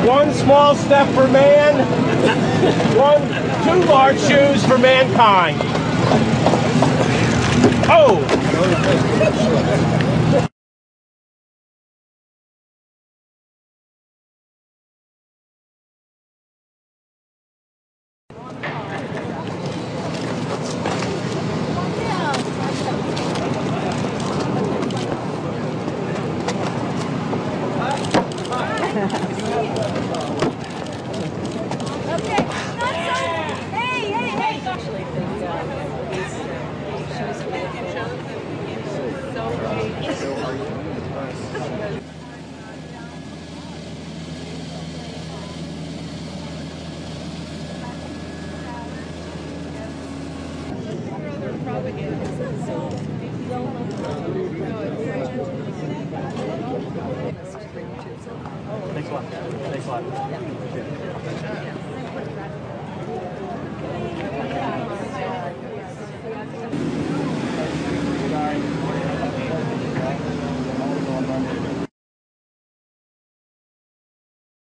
One small step for man, two large shoes for mankind. Oh! Thanks a lot. Thanks a lot.